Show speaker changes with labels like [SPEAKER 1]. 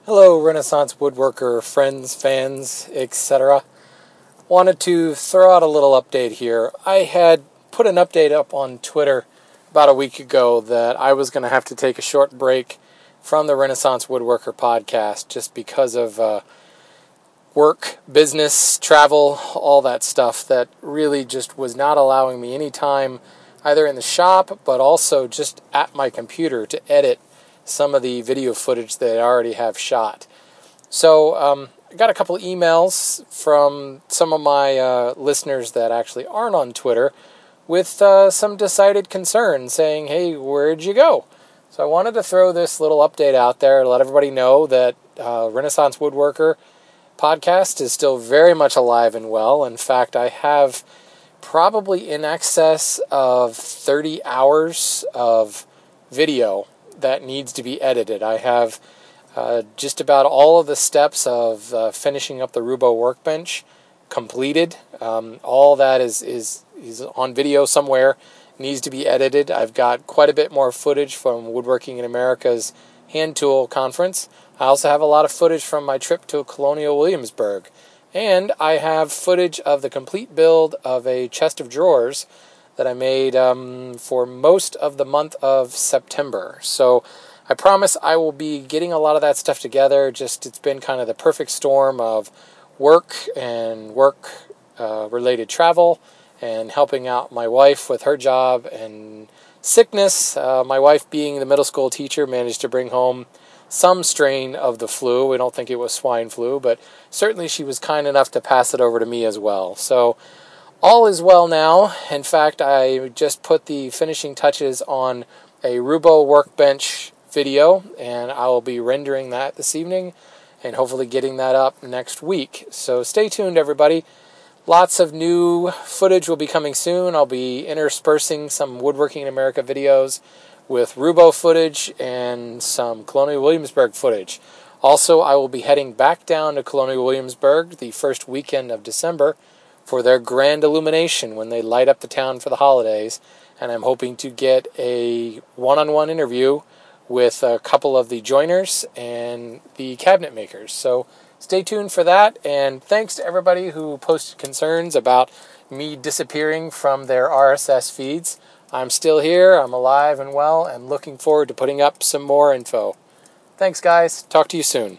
[SPEAKER 1] Hello, Renaissance woodworker friends, fans, etc. Wanted to throw out a little update here. I had put an update up on Twitter about a week ago that I was going to have to take a short break from the Renaissance Woodworker podcast just because of work, business, travel, all that stuff that really just was not allowing me any time either in the shop but also just at my computer to edit some of the video footage that I already have shot. So I got a couple emails from some of my listeners that actually aren't on Twitter with some decided concern saying, hey, where'd you go? So I wanted to throw this little update out there to let everybody know that Renaissance Woodworker podcast is still very much alive and well. In fact, I have probably in excess of 30 hours of video that needs to be edited. I have just about all of the steps of finishing up the Roubo workbench completed. All that is on video somewhere, needs to be edited. I've got quite a bit more footage from Woodworking in America's hand tool conference. I also have a lot of footage from my trip to Colonial Williamsburg. And I have footage of the complete build of a chest of drawers that I made for most of the month of September. So I promise I will be getting a lot of that stuff together. Just it's been kind of the perfect storm of work and work-related travel and helping out my wife with her job and sickness. My wife, being the middle school teacher, managed to bring home some strain of the flu. We don't think it was swine flu, but certainly she was kind enough to pass it over to me as well. So all is well now. In fact, I just put the finishing touches on a Roubo workbench video, and I will be rendering that this evening and hopefully getting that up next week. So stay tuned, everybody. Lots of new footage will be coming soon. I'll be interspersing some Woodworking in America videos with Roubo footage and some Colonial Williamsburg footage. Also, I will be heading back down to Colonial Williamsburg the first weekend of December for their grand illumination when they light up the town for the holidays, and I'm hoping to get a one-on-one interview with a couple of the joiners and the cabinet makers. So stay tuned for that, and thanks to everybody who posted concerns about me disappearing from their RSS feeds. I'm still here, I'm alive and well, and looking forward to putting up some more info. Thanks, guys. Talk to you soon.